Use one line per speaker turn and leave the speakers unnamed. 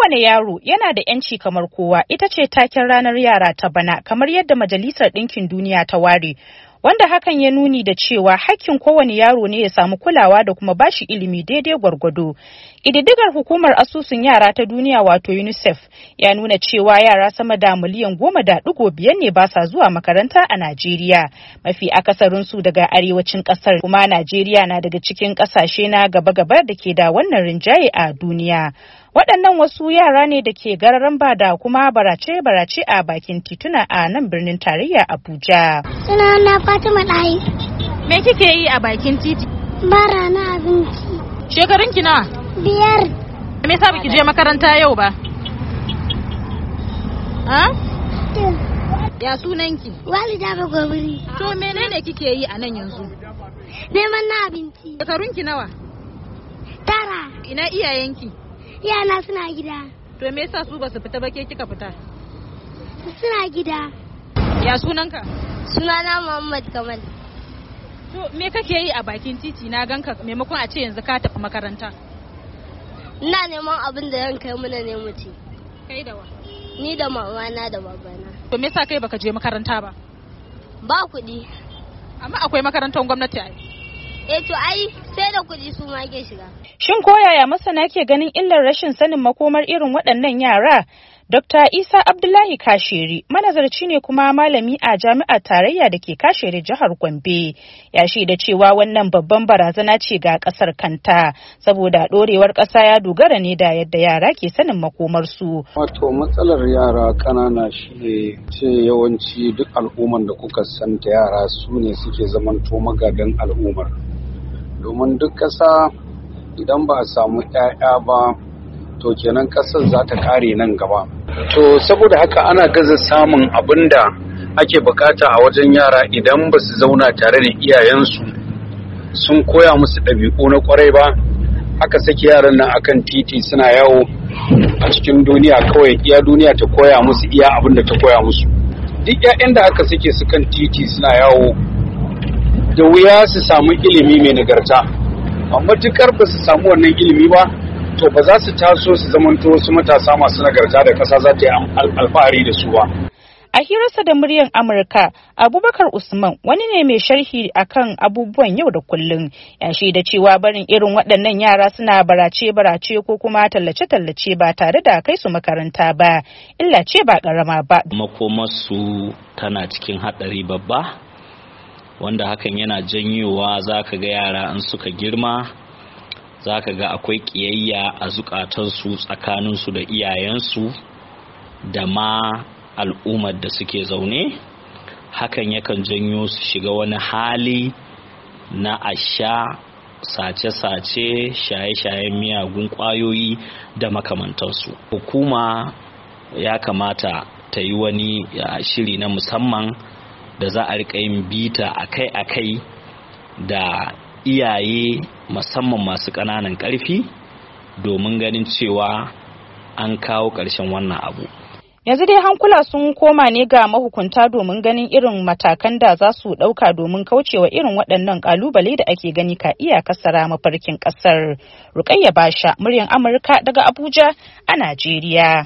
Kowane yaro yana da 'yanci kamar kowa, ita ce taken ranar yara ta bana, kamar yadda Majalisar Ɗinkin Duniya ta ware. Wanda hakan ya nuni da cewa hakkin kowane yaro ne ya samu kulawa da kuma bashi ilimi daidai gwargwado. Ƙididdigar hukumar asusun yara ta duniya wato UNICEF ya nuna cewa yara sama da miliyan 10.5 ne ba sa zuwa makaranta a Najeriya, mafi akasarin su daga arewacin ƙasar, kuma Najeriya na daga cikin ƙasashe na gaba-gaba da ke da wannan rinjaye a duniya. Waɗannan wasu yara ne da ke gararan ba da kuma barace-barace a bakin tituna a nan birnin tarayya Abuja.
Sunana Fatima Ɗayi.
Me kike yi a bakin titi?
Bara na abinci.
Shekarun ki nawa?
5.
Me yasa baki je makaranta yau ba? Ha? Ya sunanki?
Walida Bagobiri.
To menene kike yi a nan yanzu?
Neman na abinci.
Shekarun ki nawa?
9.
Ina iyayenki?
Yana suna gida.
To me yasa su ba su fita ba, ke kika fita?
Suna gida.
Ya sunanka?
Sunana Muhammad Kamal.
To me kake yi a bakin titi? Na ganka maimakon a ce yanzu ka tafi makaranta.
Ina neman abin da zan kai mana ne mu ci.
Kai da wa?
Ni da mamana da babana.
To me yasa kai baka je makaranta ba?
Ba kuɗi.
Amma akwai makarantar gwamnati ai.
To ai sai da kuɗi su ma ke shiga.
Shin ko yaya masana ke ganin illar rashin sanin makomar irin waɗannan yara? Dr. Isa Abdullahi Kashiri, manazarci ne kuma malami a jami'ar tarayya da ke Kashiri jihar Gombe, ya shaida cewa wannan babban barazana ce ga ƙasar kanta, saboda ɗorewar ƙasa ya dogara ne da yadda yara ke sanin makomarsu.
Wato matsalar yara ƙanana shi ne ce yawanci duk al'ummar da kuka santa yara su ne suke zamanto magadan al'ummar. Domin duk ƙasa idan ba a samu 'ya'ya ba to kenan ƙasar za ta ƙare nan gaba. To saboda haka ana gaza samun abin da ake bukata a wajen yara idan ba su zauna tare da iyayensu sun koya musu ɗabi'u na ƙwarai ba. Aka saki yaran nan akan titi suna yawo a cikin duniya, kawai iya duniya ta koya musu iya abin da ta koya musu. Duk 'ya'yan da aka sake su kan titi suna yawo da wuya su samu ilimi mai nagarta, amma matukar ba su samu wannan ilimi ba to ba za su taso su zamanto wasu matasa masu nagarta da ƙasa za ta yi alfahari da su ba.
A hirarsa da muryar Amurka, Abubakar Usman, wani ne mai sharhi akan abubuwan yau da kullum, ya shaida cewa barin irin waɗannan yara suna barace-barace ko kuma tallace-tallace ba tare da kai su makaranta ba, illa ce ba ƙarama ba.
Makomarsu tana cikin haɗari babba, wanda hakan yana janyowa za ka ga yara in suka girma, za ka ga akwai ƙiyayya a zukatansu tsakaninsu da iyayensu da ma al'ummar da suke zaune. Hakan yakan janyo su shiga wani hali na asha, sace-sace, shaye-shayen miyagun ƙwayoyi da makamantansu. Hukuma ya kamata ta yi wani shiri na musamman da za a riƙa yin bita akai-akai da iyaye musamman masu ƙananan ƙarfi domin ganin cewa an kawo ƙarshen wannan abu.
Yanzu dai hankula sun koma ne ga mahukunta domin ganin irin matakan da za su ɗauka domin kaucewa irin waɗannan ƙalubale da ake gani ka iya kasara mafarkin ƙasar. Rukayya Basha, muryar Amurka daga Abuja a Najeriya.